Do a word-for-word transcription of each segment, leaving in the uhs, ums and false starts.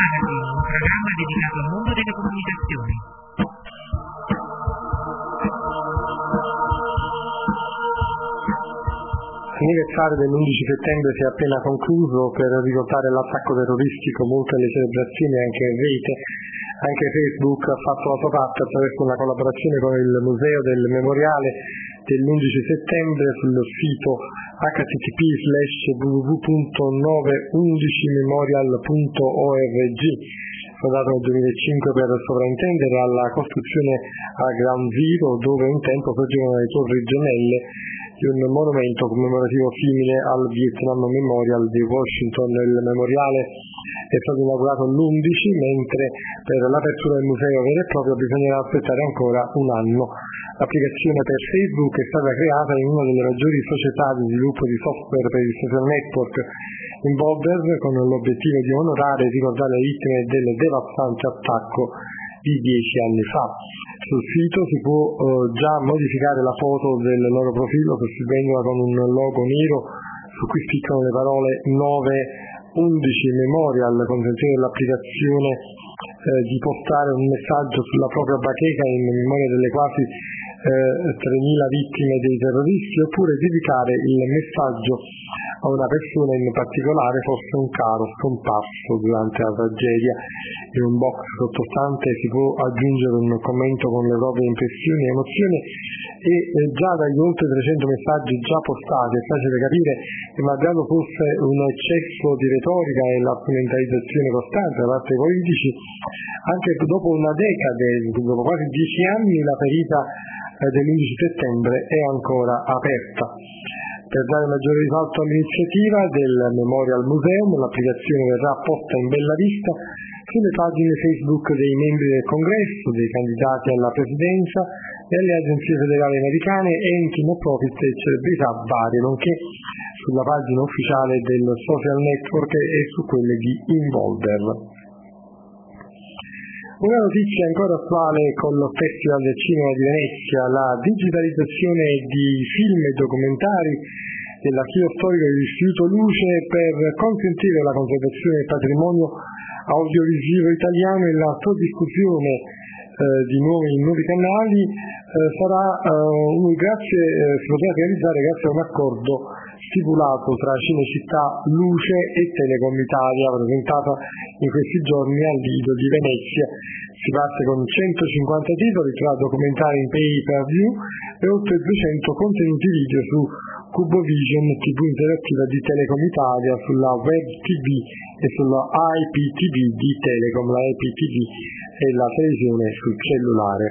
Magazine, un programma dedicato al mondo delle comunicazioni. L'anniversario dell'undici settembre si è appena concluso. Per ricordare l'attacco terroristico, molte le celebrazioni anche in rete. Anche Facebook ha fatto la sua parte attraverso una collaborazione con il Museo del Memoriale dell'undici settembre sul sito h t t p slash w w w punto nove undici memorial punto org, fondato nel duemilacinque per sovrintendere alla costruzione a Ground Zero, dove un tempo sorgevano le torri gemelle di un monumento commemorativo simile al Vietnam Memorial di Washington. Il memoriale è stato inaugurato l'undici, mentre per l'apertura del museo vero e proprio bisognerà aspettare ancora un anno. L'applicazione per Facebook è stata creata in una delle maggiori società di sviluppo di software per il social network in Boulder, con l'obiettivo di onorare e ricordare le vittime del devastante attacco di dieci anni fa. Sul sito si può eh, già modificare la foto del loro profilo sostituendola con un logo nero su cui spiccano le parole nove undici Memorial, consentendo all'applicazione eh, di postare un messaggio sulla propria bacheca in memoria delle quasi eh, tremila vittime dei terroristi, oppure dedicare il messaggio a una persona in particolare, forse un caro scomparso durante la tragedia. In un box sottostante si può aggiungere un commento con le proprie impressioni e emozioni, e eh, già dagli oltre trecento messaggi già postati è facile capire che, malgrado fosse un eccesso di retorica e la strumentalizzazione costante da parte dei politici, anche dopo una decade, dopo quasi dieci anni, la ferita eh, dell'undici settembre è ancora aperta. Per dare maggiore risalto all'iniziativa del Memorial Museum, l'applicazione verrà posta in bella vista sulle pagine Facebook dei membri del Congresso, dei candidati alla presidenza, delle agenzie federali americane, enti no profit e celebrità varie, nonché sulla pagina ufficiale del social network e su quelle di Involver. Una notizia ancora attuale con lo Festival del Cinema di Venezia: la digitalizzazione di film e documentari dell'archivio storico dell'Istituto Luce per consentire la conservazione del patrimonio audiovisivo italiano e la sua diffusione eh, di nuovi, nuovi canali eh, sarà eh, grazie, eh, si potrà realizzare grazie a un accordo stipulato tra Cinecittà Luce e Telecom Italia, presentato in questi giorni al Lido di Venezia. Si parte con centocinquanta titoli tra documentari in pay per view e oltre duecento contenuti video su Cubovision, tivù interattiva di Telecom Italia, sulla Web T V e sulla I P T V di Telecom. La I P T V è la televisione sul cellulare.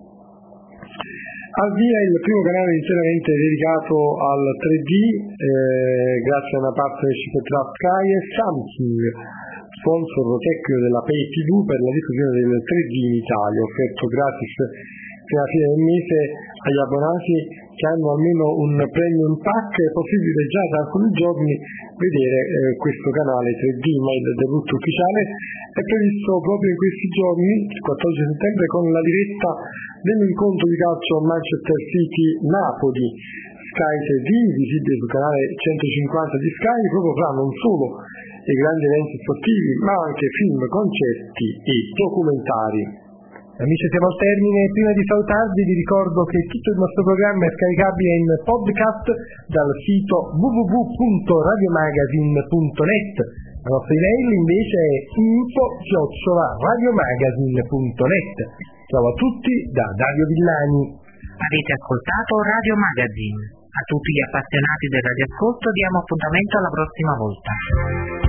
Al via il primo canale interamente dedicato al tre D, eh, grazie a una partnership tra Sky e Samsung, sponsor tecnico della Pay T V per la diffusione del tre D in Italia, offerto gratis fino alla fine del mese agli abbonati che hanno almeno un premium pack. È possibile già da alcuni giorni vedere eh, questo canale tre D, ma il debutto ufficiale è previsto proprio in questi giorni, il quattordici settembre, con la diretta dell'incontro di calcio Manchester City-Napoli. Sky tre D, visibile sul canale centocinquanta di Sky, proporrà non solo i grandi eventi sportivi, ma anche film, concerti e documentari. Amici, siamo al termine. Prima di salutarvi vi ricordo che tutto il nostro programma è scaricabile in podcast dal sito w w w punto radiomagazine punto net. La nostra email invece è info chiocciola radiomagazine punto net. Ciao a tutti da Dario Villani. Avete ascoltato Radio Magazine. A tutti gli appassionati del radioascolto diamo appuntamento alla prossima volta.